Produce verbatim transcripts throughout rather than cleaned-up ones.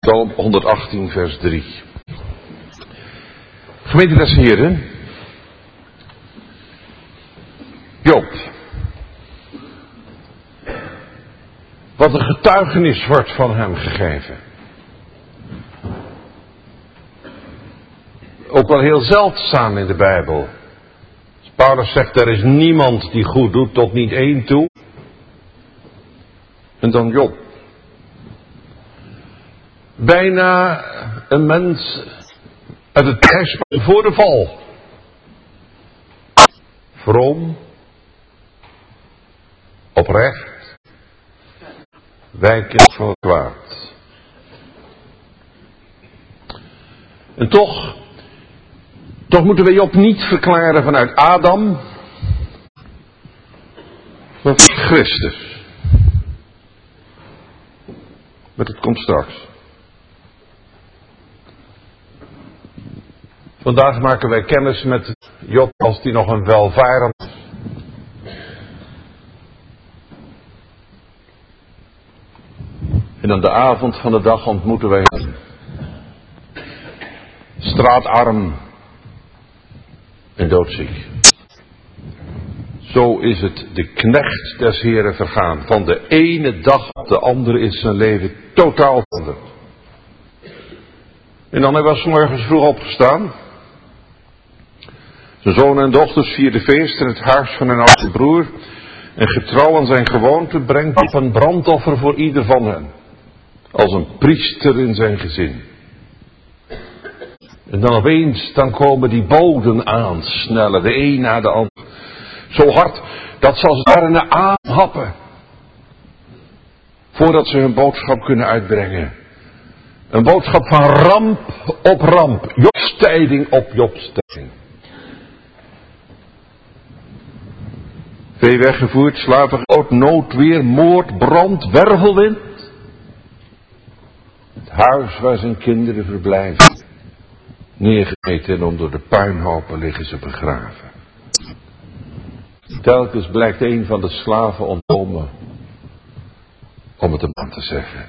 Psalm honderdachttien, vers drie. Gemeente des Heren, Job. Wat een getuigenis wordt van hem gegeven. Ook wel heel zeldzaam in de Bijbel. Paulus zegt, er is niemand die goed doet, tot niet één toe. En dan Job. Bijna een mens uit het tijdperk voor de val. Vroom. Oprecht. Wijkend voor kwaad. En toch, toch moeten we Job niet verklaren vanuit Adam, maar van Christus. Maar dat komt straks. Vandaag maken wij kennis met Job als die nog een welvarend is. En aan de avond van de dag ontmoeten wij hem. Straatarm en doodziek. Zo is het de knecht des Heren vergaan. Van de ene dag op de andere is zijn leven totaal veranderd. En dan hij was 's morgens vroeg opgestaan. Zijn zonen en dochters vierden feest in het huis van een oudste broer. En getrouw aan zijn gewoonte brengt op een brandoffer voor ieder van hen. Als een priester in zijn gezin. En dan opeens, dan komen die boden aansnellen, de een na de ander. Zo hard, dat ze als het ware aanhappen. Voordat ze hun boodschap kunnen uitbrengen. Een boodschap van ramp op ramp. Jobstijding op jobstijding. Vee weggevoerd, slavengroot, noodweer, moord, brand, wervelwind. Het huis waar zijn kinderen verblijven. Neergemeten en onder de puinhopen liggen ze begraven. Telkens blijkt een van de slaven ontkomen. Om het hem aan te zeggen.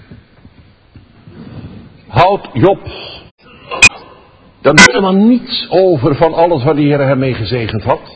Houd Job dan helemaal niets over van alles wat de Heer hem mee gezegend had.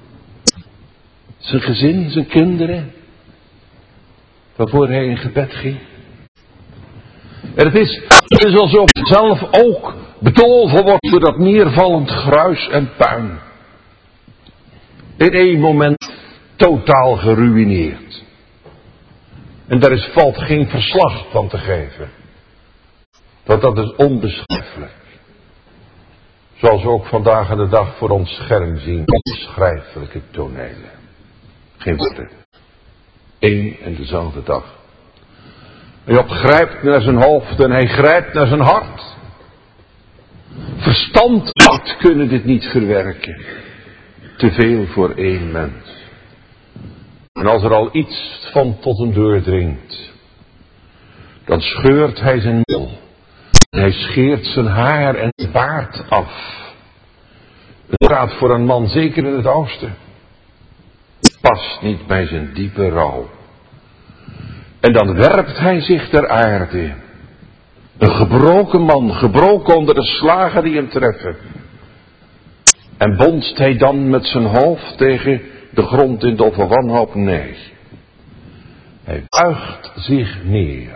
Zijn gezin, zijn kinderen. Waarvoor hij in gebed ging. En het is, het is alsof hij zelf ook bedolven wordt door dat neervallend gruis en puin. In één moment totaal geruïneerd. En daar is, valt geen verslag van te geven. Want dat is onbeschrijfelijk. Zoals we ook vandaag aan de dag voor ons scherm zien. Onbeschrijfelijke tonelen. Geen woorden. Eén en dezelfde dag. Job grijpt naar zijn hoofd en hij grijpt naar zijn hart. Verstand en hart kunnen dit niet verwerken. Te veel voor één mens. En als er al iets van tot hem doordringt, dan scheurt hij zijn mil. En hij scheert zijn haar en zijn baard af. Het gaat voor een man, zeker in het oosten, past niet bij zijn diepe rouw. En dan werpt hij zich ter aarde. Een gebroken man, gebroken onder de slagen die hem treffen. En bonst hij dan met zijn hoofd tegen de grond in doffe wanhoop? Nee. Hij buigt zich neer.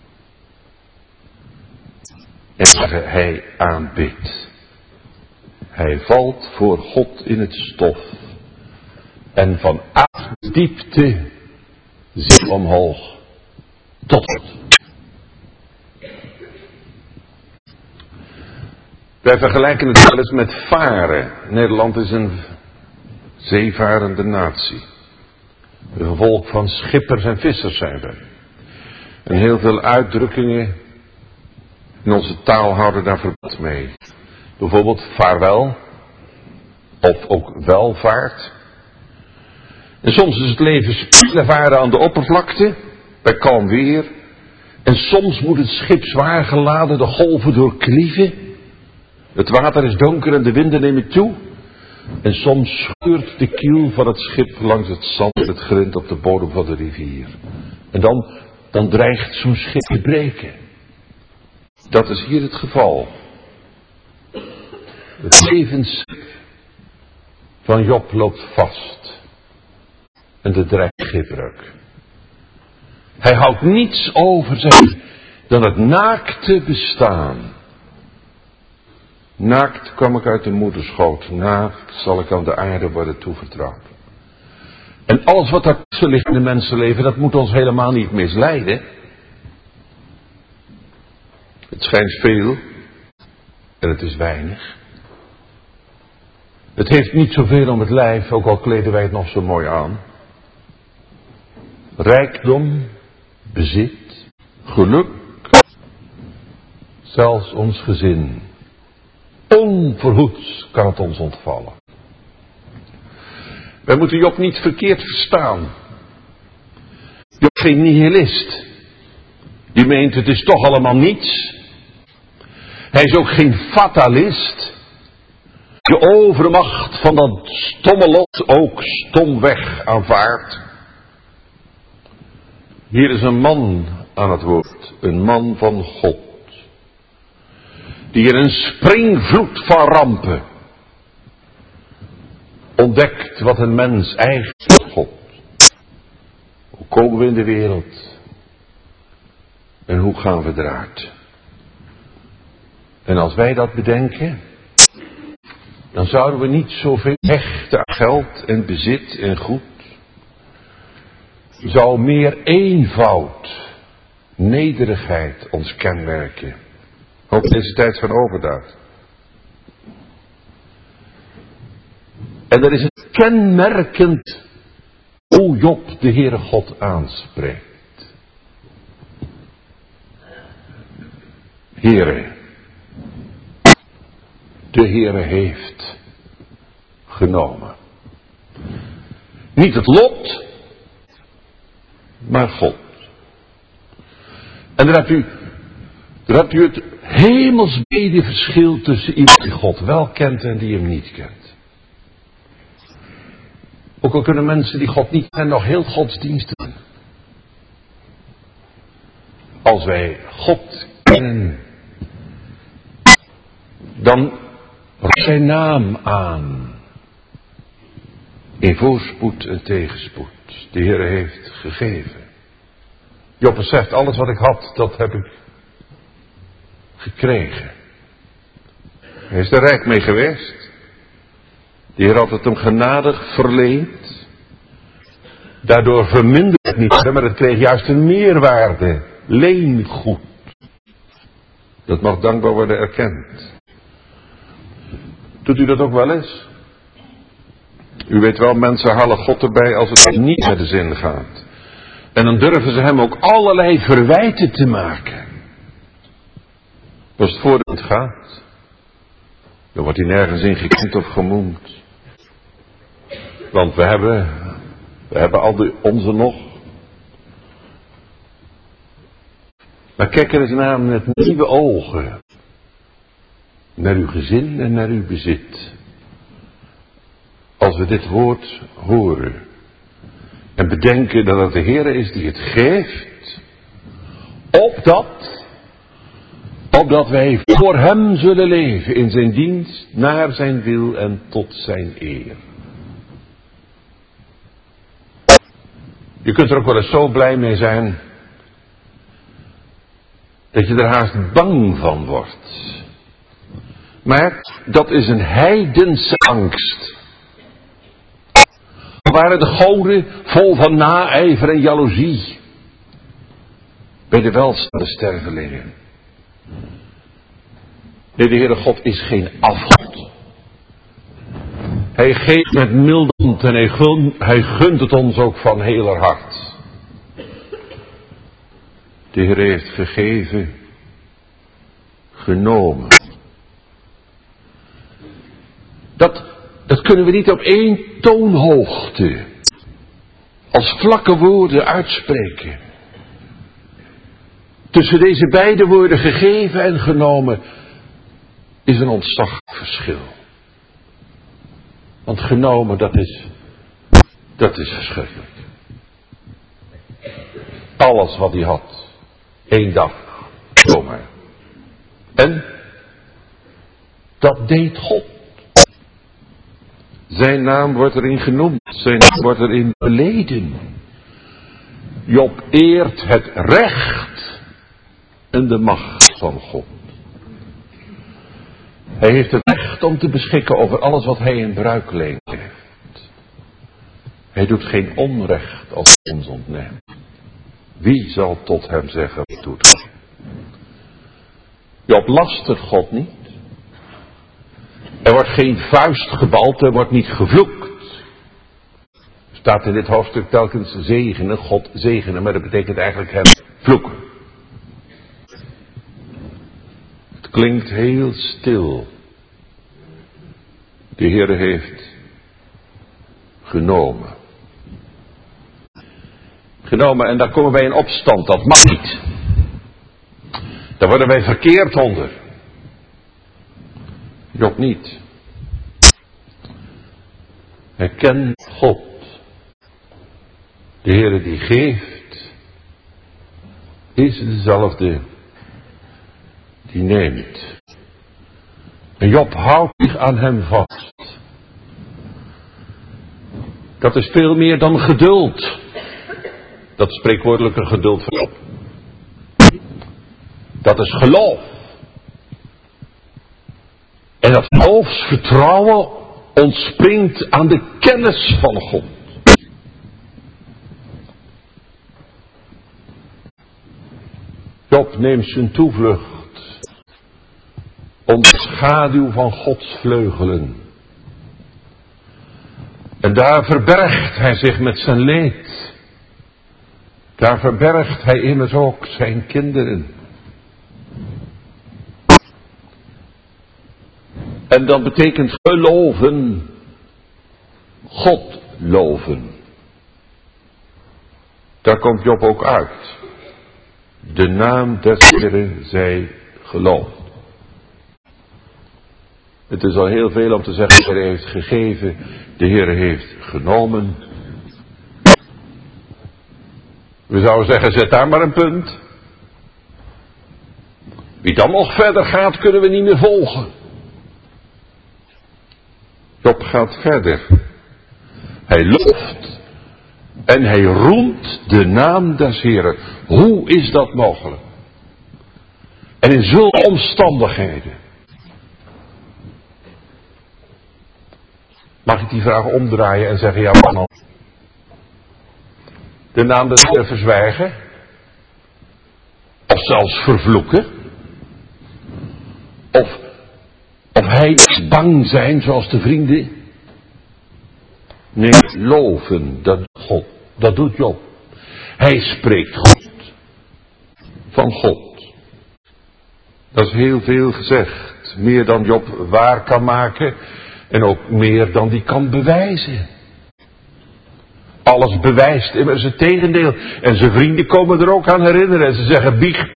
En hij aanbidt. Hij valt voor God in het stof. En van aarddiepte zich omhoog tot God. Wij vergelijken het wel eens met varen. Nederland is een zeevarende natie. Een volk van schippers en vissers zijn we. En heel veel uitdrukkingen in onze taal houden daar verband mee. Bijvoorbeeld vaarwel. Of ook welvaart. En soms is het leven spelen varen aan de oppervlakte. Bij kalm weer. En soms moet het schip zwaar geladen de golven doorklieven. Het water is donker en de winden nemen toe. En soms scheurt de kiel van het schip langs het zand en het grind op de bodem van de rivier. En dan, dan dreigt zo'n schip te breken. Dat is hier het geval. Het levensschip van Job loopt vast. En de dreigt schipbreuk. Hij houdt niets over zich dan het naakte bestaan. Naakt kwam ik uit de moederschoot. Naakt zal ik aan de aarde worden toevertrouwd. En alles wat daartussen ligt in de mensenleven, dat moet ons helemaal niet misleiden. Het schijnt veel en het is weinig. Het heeft niet zoveel om het lijf, ook al kleden wij het nog zo mooi aan. Rijkdom, bezit, geluk, zelfs ons gezin. Onverhoeds kan het ons ontvallen. Wij moeten Job niet verkeerd verstaan. Job is geen nihilist. Die meent het is toch allemaal niets. Hij is ook geen fatalist. De overmacht van dat stomme lot ook stomweg aanvaardt. Hier is een man aan het woord. Een man van God. Die in een springvloed van rampen ontdekt wat een mens eigen is tot God. Hoe komen we in de wereld? En hoe gaan we eruit? En als wij dat bedenken, dan zouden we niet zoveel hechten aan geld en bezit en goed. Zou meer eenvoud, nederigheid ons kenmerken. Ook in deze tijd van overdaad. En er is het kenmerkend hoe Job de Heere God aanspreekt. Heere, de Heere heeft genomen. Niet het lot, maar God. En dan hebt u, dan hebt u het hemelsbrede verschil tussen iemand die God wel kent en die hem niet kent. Ook al kunnen mensen die God niet kennen nog heel godsdienstig doen. Als wij God kennen, dan roept zijn naam aan. In voorspoed en tegenspoed. De Heer heeft gegeven. Job beseft, alles wat ik had, dat heb ik gekregen. Hij is er rijk mee geweest. De Heer had het hem genadig verleend. Daardoor verminderde het niet, maar het kreeg juist een meerwaarde. Leengoed. Dat mag dankbaar worden erkend. Doet u dat ook wel eens? U weet wel, mensen halen God erbij als het niet met de zin gaat. En dan durven ze hem ook allerlei verwijten te maken. Als het voor het gaat, dan wordt hij nergens in gekend of gemoemd. Want we hebben, we hebben al de, onze nog. Maar kijk er eens naar met nieuwe ogen. Naar uw gezin en naar uw bezit. Als we dit woord horen. En bedenken dat het de Heer is die het geeft. Opdat. Opdat wij voor hem zullen leven. In zijn dienst. Naar zijn wil en tot zijn eer. Je kunt er ook wel eens zo blij mee zijn. Dat je er haast bang van wordt. Maar dat is een heidense angst. Waren de goden vol van naijver en jaloezie. Bij de welstaande stervelingen. Nee, de Heere God is geen afgod. Hij geeft met milde hand en hij gunt, hij gunt het ons ook van heler hart. De Heer heeft gegeven, genomen. Dat, dat kunnen we niet op één toonhoogte, als vlakke woorden uitspreken. Tussen deze beide woorden gegeven en genomen is een ontzaglijk verschil. Want genomen, dat is, dat is verschrikkelijk. Alles wat hij had, één dag, zomaar. En dat deed God. Zijn naam wordt erin genoemd. Zijn naam wordt erin beleden. Job eert het recht en de macht van God. Hij heeft het recht om te beschikken over alles wat hij in bruikleen heeft. Hij doet geen onrecht als hij ons ontneemt. Wie zal tot hem zeggen, wat doet hij? Job lastert God niet. Er wordt geen vuist gebald, er wordt niet gevloekt. Er staat in dit hoofdstuk telkens zegenen, God zegenen, maar dat betekent eigenlijk hem vloeken. Het klinkt heel stil. De Heere heeft genomen. Genomen en daar komen wij in opstand, dat mag niet. Daar worden wij verkeerd onder. Job niet. Hij kent God. De Heere die geeft, is dezelfde die neemt. En Job houdt zich aan hem vast. Dat is veel meer dan geduld. Dat spreekwoordelijke geduld van Job. Dat is geloof. En dat geloofsvertrouwen ontspringt aan de kennis van God. Job neemt zijn toevlucht onder de schaduw van Gods vleugelen. En daar verbergt hij zich met zijn leed. Daar verbergt hij immers ook zijn kinderen. En dat betekent geloven, God loven. Daar komt Job ook uit. De naam des Heeren zij geloofd. Het is al heel veel om te zeggen, de Heer heeft gegeven, de Heer heeft genomen. We zouden zeggen, zet daar maar een punt. Wie dan nog verder gaat, kunnen we niet meer volgen. Job gaat verder. Hij looft en hij roemt de naam des Heeren. Hoe is dat mogelijk? En in zulke omstandigheden. Mag ik die vraag omdraaien en zeggen, ja maar dan de naam des Heeren verzwijgen? Of zelfs vervloeken? Of, of hij is bang zijn zoals de vrienden? Nee, loven, dat doet God. Dat doet Job. Hij spreekt goed van God. Dat is heel veel gezegd. Meer dan Job waar kan maken. En ook meer dan die kan bewijzen. Alles bewijst immers het tegendeel. En zijn vrienden komen er ook aan herinneren. En ze zeggen, bieg.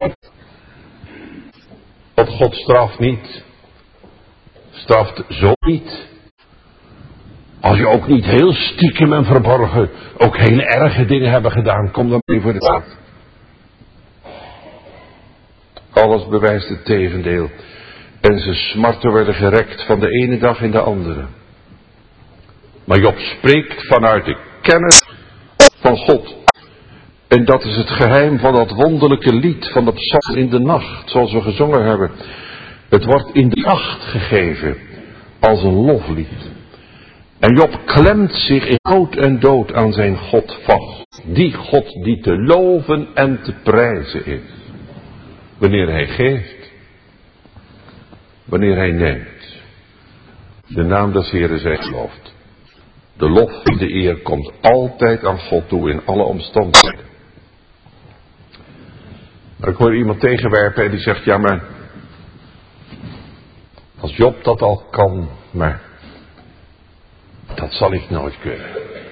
Want God straft niet. Straft zo niet. Als je ook niet heel stiekem en verborgen ook hele erge dingen hebben gedaan, kom dan mee voor de daad. Alles bewijst het tegendeel. En zijn smarten werden gerekt van de ene dag in de andere. Maar Job spreekt vanuit de kennis van God. En dat is het geheim van dat wonderlijke lied van de psalm in de nacht, zoals we gezongen hebben. Het wordt in de nacht gegeven als een loflied. En Job klemt zich in dood en dood aan zijn God vast. Die God die te loven en te prijzen is. Wanneer hij geeft. Wanneer hij neemt. De naam des Heeren zij gelooft. De lof en de eer komt altijd aan God toe in alle omstandigheden. Maar ik hoor iemand tegenwerpen en die zegt, ja maar, als Job dat al kan, maar dat zal ik nooit kunnen.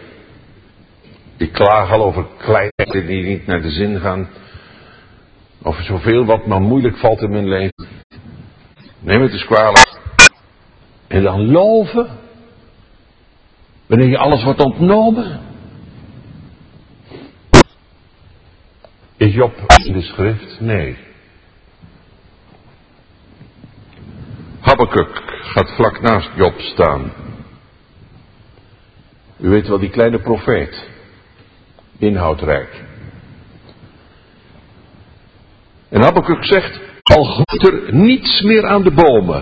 Ik klaag al over kleinheden die niet naar de zin gaan. Over zoveel wat me moeilijk valt in mijn leven. Neem het eens kwalijk. En dan loven. Wanneer je alles wordt ontnomen. Is Job in de schrift? Nee. Habakuk gaat vlak naast Job staan. U weet wel, die kleine profeet. Inhoudrijk. En Habakuk zegt, al groeit er niets meer aan de bomen.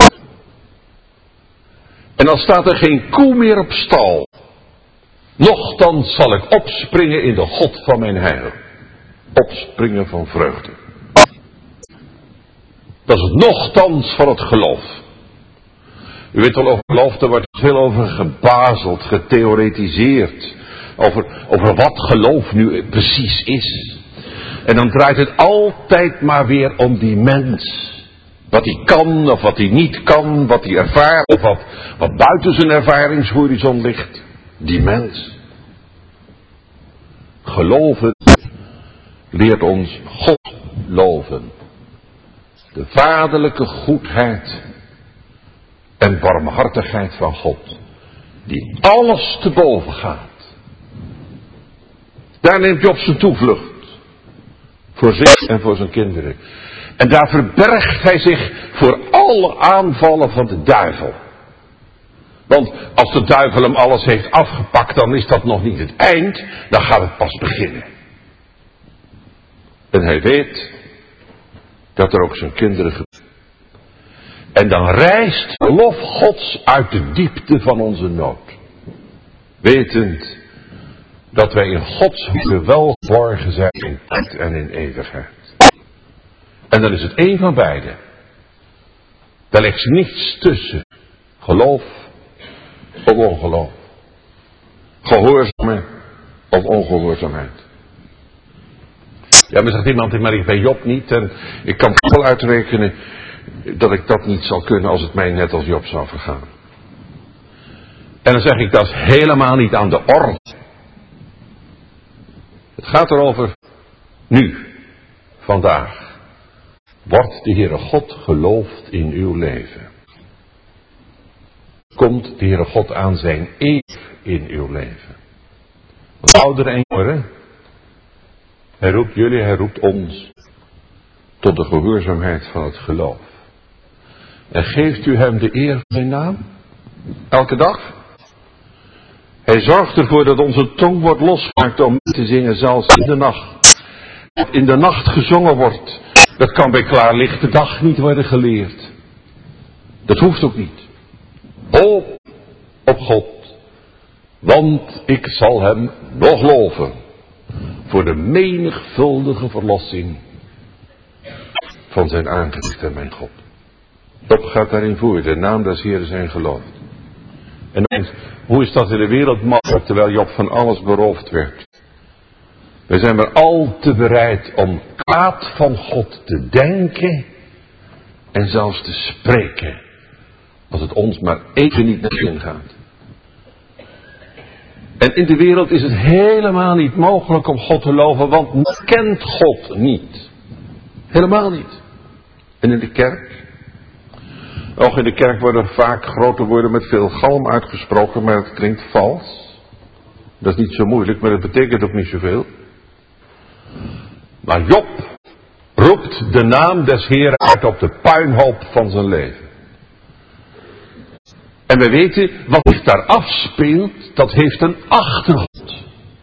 En al staat er geen koe meer op stal. Nochtans zal ik opspringen in de God van mijn heil. Opspringen van vreugde. Dat is het nochtans van het geloof. U weet wel, over geloof, er wordt veel over gebazeld, getheoretiseerd. Over, over wat geloof nu precies is. En dan draait het altijd maar weer om die mens. Wat hij kan of wat hij niet kan, wat hij ervaart of wat, wat buiten zijn ervaringshorizon ligt. Die mens. Geloven leert ons God loven. De vaderlijke goedheid en barmhartigheid van God. Die alles te boven gaat. Daar neemt Job zijn toevlucht. Voor zich en voor zijn kinderen. En daar verbergt hij zich voor alle aanvallen van de duivel. Want als de duivel hem alles heeft afgepakt, dan is dat nog niet het eind. Dan gaat het pas beginnen. En hij weet dat er ook zijn kinderen gebeuren. En dan rijst de lof Gods uit de diepte van onze nood. Wetend dat wij in Gods hoede wel geborgen zijn in tijd en in eeuwigheid. En dan is het één van beide. Daar ligt niets tussen. Geloof of ongeloof. Gehoorzaamheid of ongehoorzaamheid. Ja, maar zegt iemand, maar ik ben Job niet. En ik kan wel uitrekenen dat ik dat niet zal kunnen als het mij net als Job zou vergaan. En dan zeg ik, dat is helemaal niet aan de orde. Het gaat erover, nu, vandaag. Wordt de Heere God geloofd in uw leven? Komt de Heere God aan zijn eer in uw leven? Want ouderen en jongeren, hij roept jullie, hij roept ons tot de gehoorzaamheid van het geloof. En geeft u hem de eer van zijn naam? Elke dag? Hij zorgt ervoor dat onze tong wordt losgemaakt om te zingen, zelfs in de nacht. Wat in de nacht gezongen wordt, dat kan bij klaarlichte dag niet worden geleerd. Dat hoeft ook niet. Hoop op God, want ik zal hem nog loven voor de menigvuldige verlossing van zijn aangezicht en mijn God. Job gaat daarin voor, de naam des Heeren zijn geloofd. En dan, hoe is dat in de wereld mogelijk terwijl Job van alles beroofd werd? We zijn maar al te bereid om kwaad van God te denken en zelfs te spreken. Als het ons maar even niet naar zin gaat. En in de wereld is het helemaal niet mogelijk om God te loven, want men kent God niet. Helemaal niet. En in de kerk? Ook in de kerk worden vaak grote woorden met veel galm uitgesproken, maar het klinkt vals. Dat is niet zo moeilijk, maar het betekent ook niet zoveel. Maar Job roept de naam des Heeren uit op de puinhoop van zijn leven. En we weten, wat zich daar afspeelt, dat heeft een achtergrond.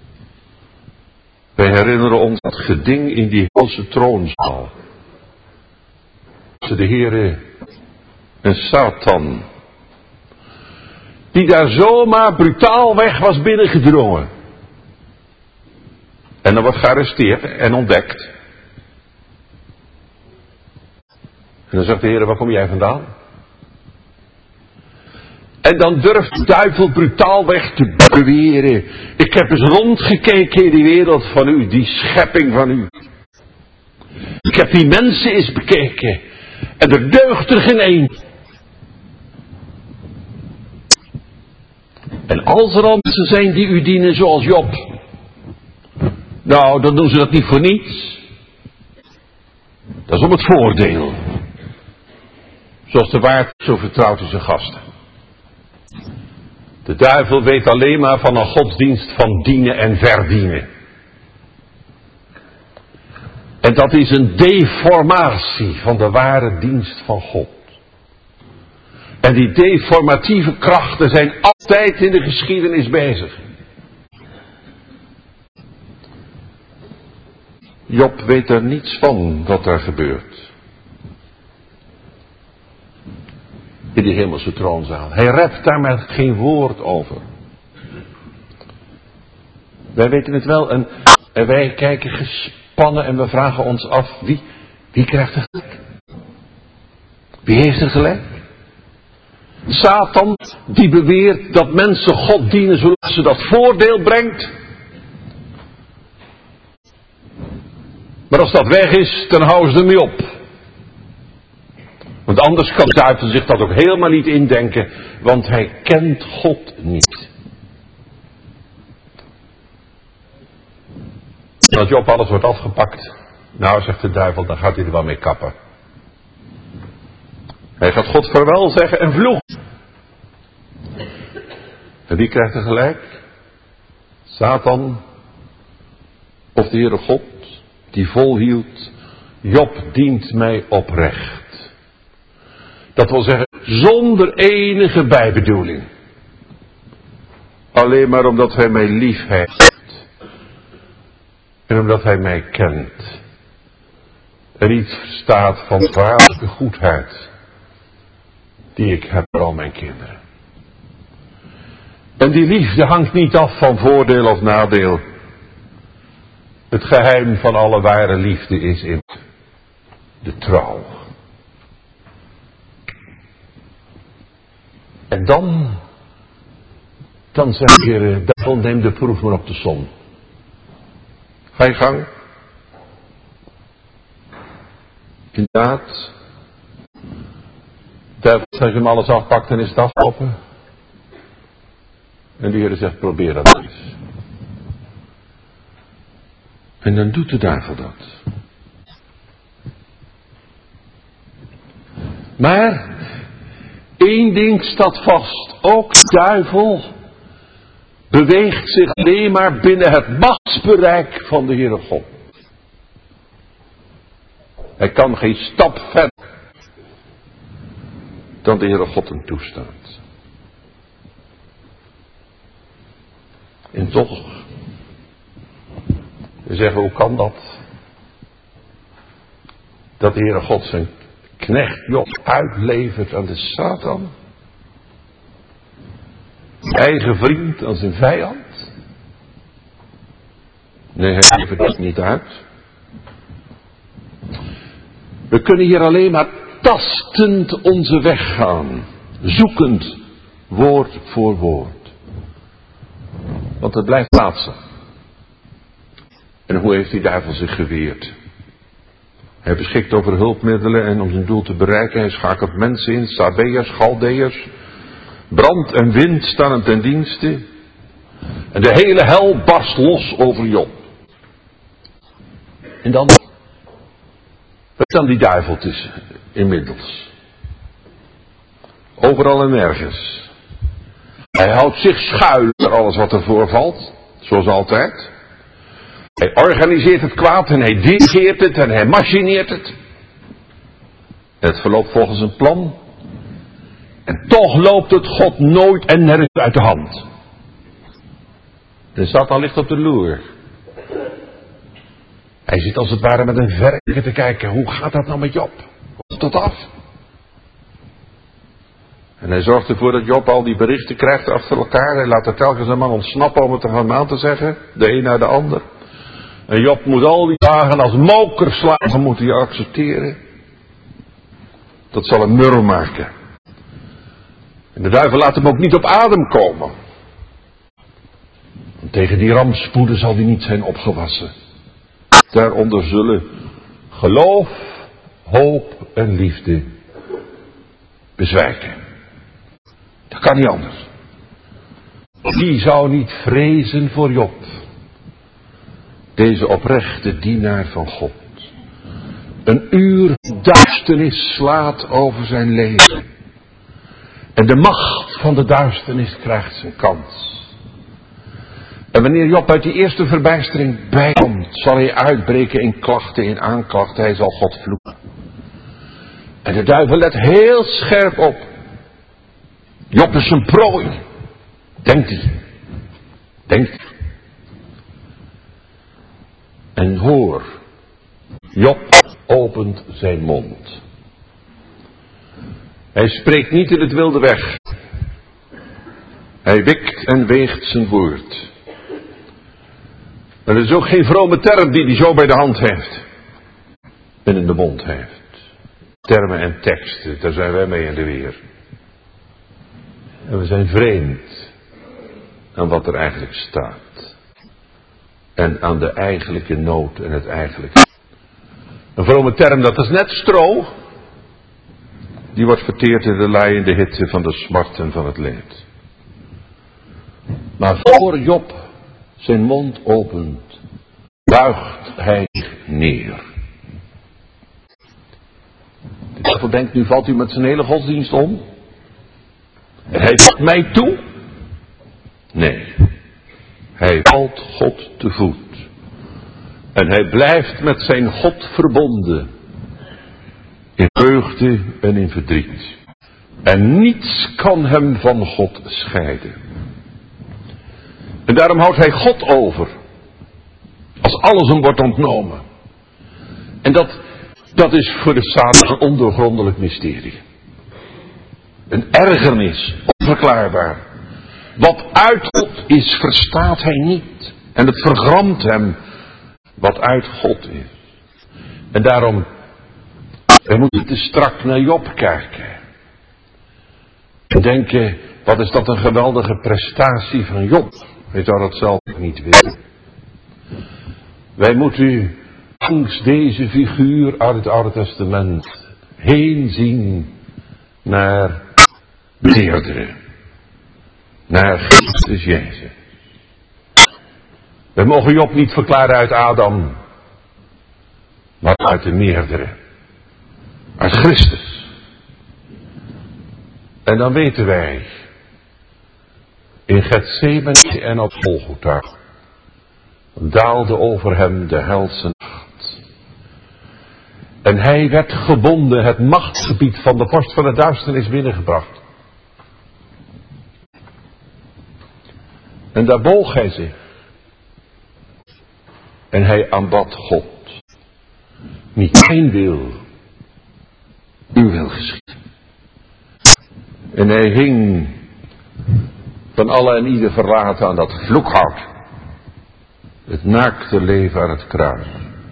Wij herinneren ons dat geding in die helse troonzaal. Tussen de Heere en Satan. Die daar zomaar brutaal weg was binnengedrongen. En dan wordt gearresteerd en ontdekt. En dan zegt de Heer, waar kom jij vandaan? En dan durft de duivel brutaalweg te beweren. Ik heb eens rondgekeken in die wereld van u, die schepping van u. Ik heb die mensen eens bekeken. En er deugt er geen één. En als er al mensen zijn die u dienen zoals Job. Nou, dan doen ze dat niet voor niets. Dat is om het voordeel. Zoals de waard zo vertrouwt in zijn gasten. De duivel weet alleen maar van een godsdienst van dienen en verdienen. En dat is een deformatie van de ware dienst van God. En die deformatieve krachten zijn altijd in de geschiedenis bezig. Job weet er niets van wat er gebeurt. In die hemelse troonzaal. Hij rept daar met geen woord over. Wij weten het wel en, en wij kijken gespannen en we vragen ons af, wie, wie krijgt er gelijk? Wie heeft er gelijk? Satan die beweert dat mensen God dienen zodat ze dat voordeel brengt. Maar als dat weg is, dan houden ze ermee op. Want anders kan de duivel zich dat ook helemaal niet indenken, want hij kent God niet. En als je op alles wordt afgepakt, nou zegt de duivel, dan gaat hij er wel mee kappen. Hij gaat God vaarwel zeggen en vloeken. En wie krijgt er gelijk? Satan of de Heere God, die volhield, Job dient mij oprecht. Dat wil zeggen, zonder enige bijbedoeling. Alleen maar omdat hij mij lief heeft. En omdat hij mij kent. En niet verstaat van vaderlijke goedheid. Die ik heb voor al mijn kinderen. En die liefde hangt niet af van voordeel of nadeel. Het geheim van alle ware liefde is in de trouw. En dan, dan zeg ik, Heer, dan neem de proef maar op de som. Ga je gang. Inderdaad. Duivel zegt hem alles afpakt en is het afgelopen. En de Heer zegt, probeer dat eens. En dan doet de duivel dat. Maar één ding staat vast. Ook de duivel beweegt zich alleen maar binnen het machtsbereik van de Heere God. Hij kan geen stap verder dan de Heere God hem toestaat. En toch, we zeggen, hoe kan dat? Dat de Heere God zijn knecht Job uitlevert aan de Satan? Eigen vriend aan zijn vijand? Nee, hij levert dat niet uit. We kunnen hier alleen maar tastend onze weg gaan. Zoekend, woord voor woord. Want het blijft plaatsen. En hoe heeft die duivel zich geweerd? Hij beschikt over hulpmiddelen en om zijn doel te bereiken. Hij schakelt mensen in, Sabeërs, Galdeërs. Brand en wind staan hem ten dienste. En de hele hel barst los over Job. En dan, wat is dan die duivel tussen inmiddels? Overal en nergens. Hij houdt zich schuil voor alles wat er voorvalt, zoals altijd. Hij organiseert het kwaad en hij dirigeert het en hij machineert het. Het verloopt volgens een plan. En toch loopt het God nooit en nergens uit de hand. De Satan ligt op de loer. Hij zit als het ware met een verrekijker te kijken. Hoe gaat dat nou met Job? Komt dat af? En hij zorgt ervoor dat Job al die berichten krijgt achter elkaar. Hij laat er telkens een man ontsnappen om het er van aan te zeggen. De een naar de ander. En Job moet al die dagen als mokerslagen moeten je accepteren. Dat zal hem murw maken. En de duivel laat hem ook niet op adem komen. Want tegen die rampspoeden zal hij niet zijn opgewassen. Daaronder zullen geloof, hoop en liefde bezwijken. Dat kan niet anders. Wie zou niet vrezen voor Job? Deze oprechte dienaar van God. Een uur duisternis slaat over zijn leven. En de macht van de duisternis krijgt zijn kans. En wanneer Job uit die eerste verbijstering bijkomt, zal hij uitbreken in klachten, in aanklachten. Hij zal God vloeken. En de duivel let heel scherp op. Job is een prooi. Denkt hij. Denkt hij. En hoor. Job opent zijn mond. Hij spreekt niet in het wilde weg. Hij wikt en weegt zijn woord. Er is ook geen vrome term die hij zo bij de hand heeft. En in de mond heeft. Termen en teksten, daar zijn wij mee in de weer. En we zijn vreemd aan wat er eigenlijk staat. En aan de eigenlijke nood en het eigenlijke. Een vrome term, dat is net stro. Die wordt verteerd in de laaiende hitte van de smart en van het leed. Maar voor Job zijn mond opent, buigt hij neer. De duivel denkt, nu valt u met zijn hele godsdienst om. En hij valt mij toe. Nee, hij valt God te voet. En hij blijft met zijn God verbonden. In vreugde en in verdriet. En niets kan hem van God scheiden. En daarom houdt hij God over. Als alles hem wordt ontnomen. En dat, dat is voor de Satan een ondoorgrondelijk mysterie. Een ergernis, onverklaarbaar. Wat uit God is, verstaat hij niet. En het vergramt hem wat uit God is. En daarom, we moeten te strak naar Job kijken. En denken, wat is dat een geweldige prestatie van Job. Hij zou dat zelf niet weten. Wij moeten langs deze figuur uit het Oude Testament heen zien naar meerdere. Naar Christus Jezus. We mogen Job niet verklaren uit Adam, maar uit de meerdere. Uit Christus. En dan weten wij, in Getsemane en op Golgotha daalde over hem de helse nacht. En hij werd gebonden, het machtsgebied van de vorst van de duisternis binnengebracht. En daar boog hij zich. En hij aanbad God. Niet mijn wil, uw wil geschieden. En hij hing van alle en ieder verlaten aan dat vloekhout. Het naakte leven aan het kruis.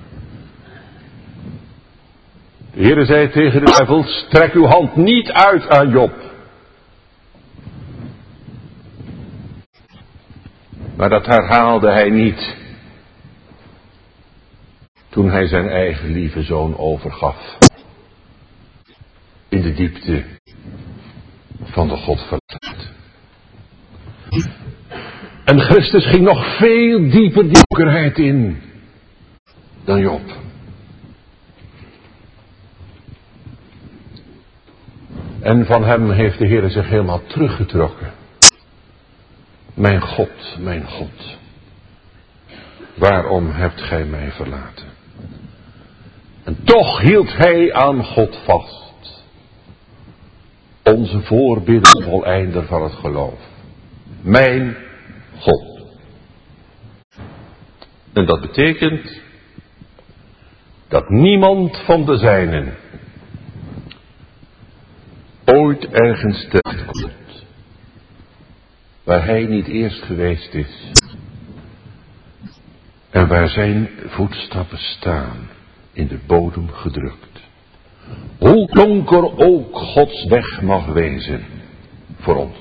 De Heere zei tegen de duivel, strek uw hand niet uit aan Job. Maar dat herhaalde hij niet. Toen hij zijn eigen lieve zoon overgaf. In de diepte van de Godverlaat. En Christus ging nog veel dieper die donkerheid in dan Job. En van hem heeft de Heer zich helemaal teruggetrokken. Mijn God, mijn God, waarom hebt gij mij verlaten? En toch hield hij aan God vast. Onze voorbidder, voleinder van het geloof. Mijn God. En dat betekent dat niemand van de zijnen ooit ergens terechtkomt waar hij niet eerst geweest is en waar zijn voetstappen staan in de bodem gedrukt. Hoe donker ook Gods weg mag wezen voor ons.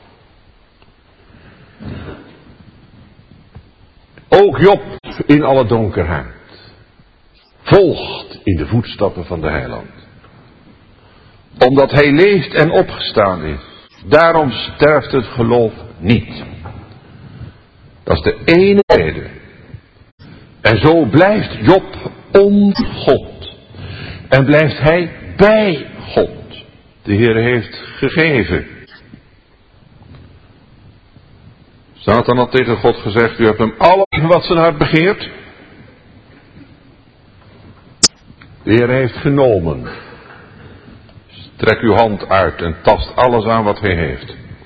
Ook Job in alle donkerheid volgt in de voetstappen van de Heiland. Omdat hij leeft en opgestaan is. Daarom sterft het geloof niet. Dat is de ene reden. En zo blijft Job ongod. En blijft hij bij God. De Heer heeft gegeven. Satan had tegen God gezegd, u hebt hem alles wat zijn hart begeert. De Heer heeft genomen. Strek uw hand uit en tast alles aan wat hij heeft.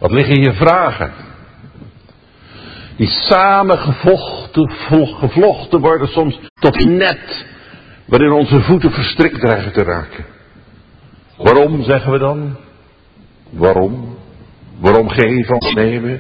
Wat liggen hier vragen? Die samengevlochten gevlochten worden soms tot een net waarin onze voeten verstrikt dreigen te raken. Waarom, zeggen we dan? Waarom? Waarom geven of nemen?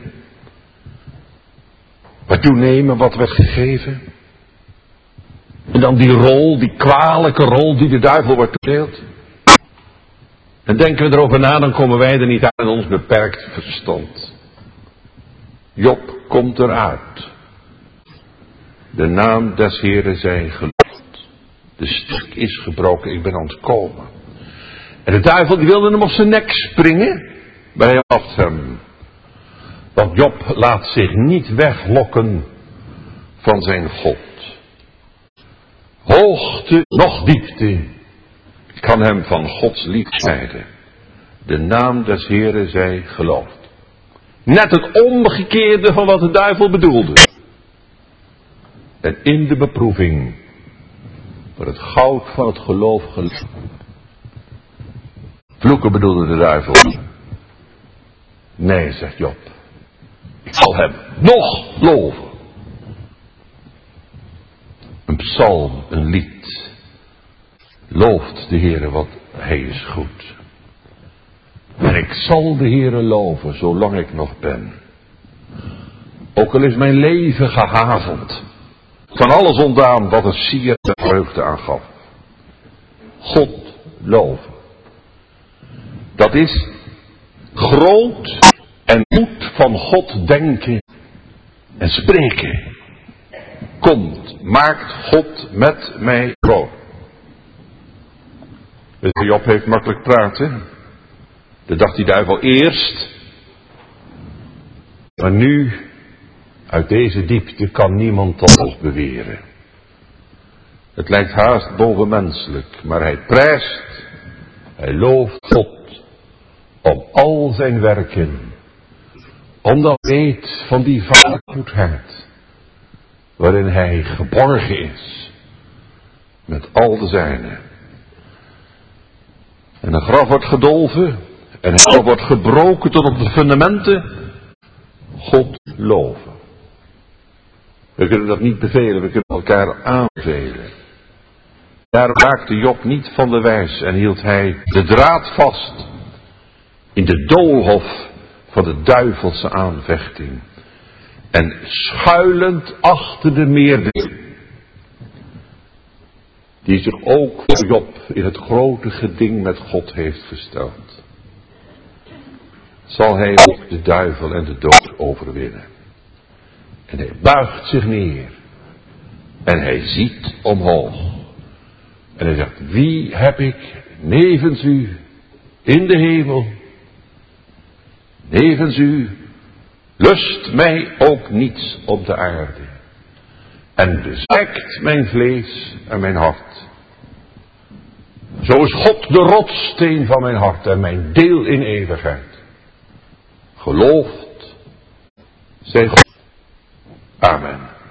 Waartoe nemen wat werd gegeven? En dan die rol, die kwalijke rol die de duivel wordt toegedeeld. En denken we erover na, dan komen wij er niet aan in ons beperkt verstand. Job komt eruit. De naam des Heeren zij geloofd. De stok is gebroken, ik ben ontkomen. En de duivel die wilde hem op zijn nek springen, maar hij aft hem. Want Job laat zich niet weglokken van zijn God. Hoogte, noch diepte kan hem van Gods liefde scheiden. De naam des Heeren zij geloofd. Net het omgekeerde van wat de duivel bedoelde. En in de beproeving wordt het goud van het geloof gelukt. Vloeken bedoelde de duivel. Nee, zegt Job. Ik zal hem nog loven. Een psalm, een lied. Looft de Heere, want hij is goed. En ik zal de Heere loven, zolang ik nog ben. Ook al is mijn leven gehavend. Van alles ontdaan wat een sier de vreugde aangaf. God loven. Dat is groot en goed van God denken en spreken. Komt, maakt God met mij groot. Job heeft makkelijk praten. Dat dacht die duivel eerst. Maar nu, uit deze diepte kan niemand tot ons beweren. Het lijkt haast bovenmenselijk, maar hij prijst, hij looft God om al zijn werken. Omdat hij weet van die vadergoedheid, waarin hij geborgen is, met al de zijnen. En een graf wordt gedolven, en het wordt gebroken tot op de fundamenten. God loven. We kunnen dat niet bevelen, we kunnen elkaar aanbevelen. Daarom raakte Job niet van de wijs en hield hij de draad vast in de doolhof van de duivelse aanvechting. En schuilend achter de meerdere, die zich ook voor Job in het grote geding met God heeft gesteld, zal hij ook de duivel en de dood overwinnen. En hij buigt zich neer. En hij ziet omhoog. En hij zegt, wie heb ik nevens u in de hemel? Nevens u lust mij ook niets op de aarde. En bezwijkt mijn vlees en mijn hart. Zo is God de rotssteen van mijn hart en mijn deel in eeuwigheid. Geloofd zij God. Amen.